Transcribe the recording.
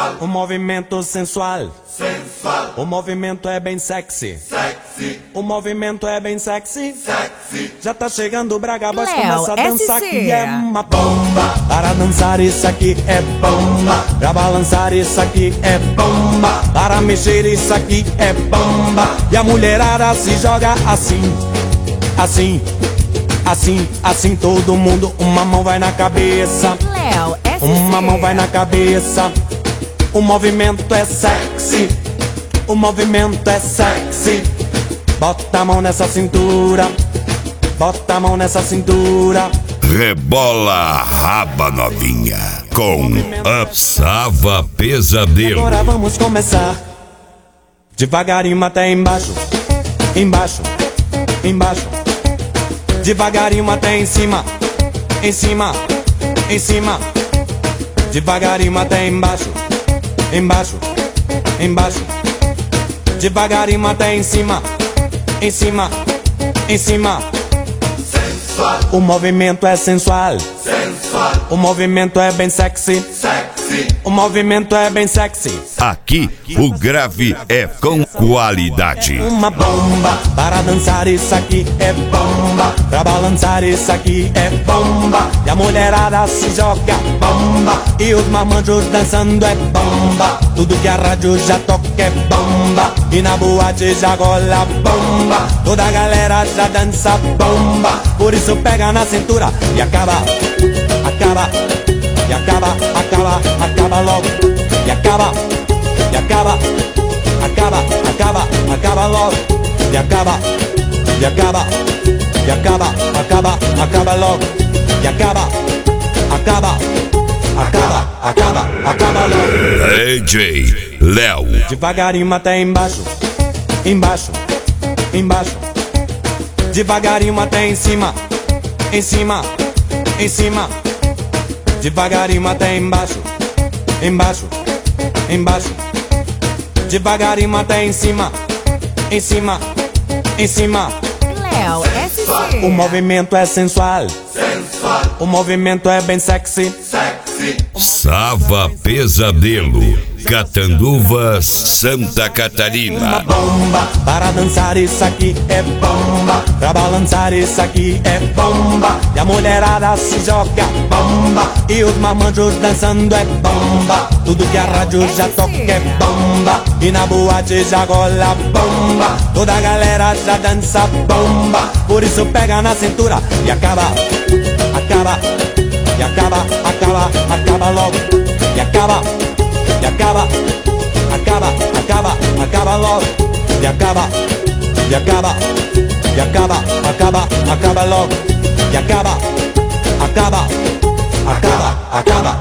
O movimento sensual. sensual. O movimento é bem sexy. Sexy, O movimento é bem sexy. sexy. Já tá chegando o Braga Boys, Léo, começa a dançar SC. que é uma bomba. Para dançar isso aqui é bomba. Pra balançar isso aqui é bomba. Para mexer isso aqui é bomba. E a mulherada se joga assim, assim, assim, assim. Todo mundo, uma mão vai na cabeça, Léo, SC. uma mão vai na cabeça. O movimento é sexy. O movimento é sexy. Bota a mão nessa cintura. Bota a mão nessa cintura. Rebola raba novinha com Upsava Pesadelo. Agora vamos começar devagarinho até embaixo. Embaixo, embaixo. Devagarinho até em cima. Em cima, em cima. Devagarinho até embaixo. Embaixo, embaixo. Devagarinho até em cima. Em cima, em cima. Sensual, O movimento é sensual. sensual. O movimento é bem sexy. Sexy, O movimento é bem sexy. Aqui o grave é com qualidade. Uma bomba. Para dançar isso aqui é bomba. Pra balançar isso aqui é bomba. E a mulherada se joga bomba. E os marmanjos dançando é bomba. Tudo que a rádio já toca é bomba. E na boate já rola bomba. Toda a galera já dança bomba. Por isso pega na cintura e acaba, acaba, e acaba, acaba, acaba logo. E acaba, e acaba, acaba, acaba, acaba logo. E acaba, e acaba, e acaba, acaba, acaba logo. E acaba, acaba, acaba, acaba, acaba logo. DJ Léo. Devagarinho até embaixo. Embaixo, embaixo. Devagarinho até em cima. Em cima, em cima. Devagarinho até embaixo. Embaixo, embaixo. Devagarinho até em cima. Em cima, em cima. Léo, SC. O movimento é sensual. sensual. O movimento é bem sexy. Sexy, Sava Pesadelo. Catanduvas, Santa Catarina. Bomba. Para dançar isso aqui é bomba. Pra balançar isso aqui é bomba. E a mulherada se joga bomba. E os marmanjos dançando é bomba. Tudo que a rádio já toca é bomba. E na boate já rola bomba. Toda a galera já dança bomba. Por isso pega na cintura e acaba, acaba, e acaba, acaba, acaba logo. E acaba, e acaba, acaba, acaba, acaba logo. E acaba, e acaba, e acaba, acaba, acaba logo. E acaba, acaba, acaba, acaba,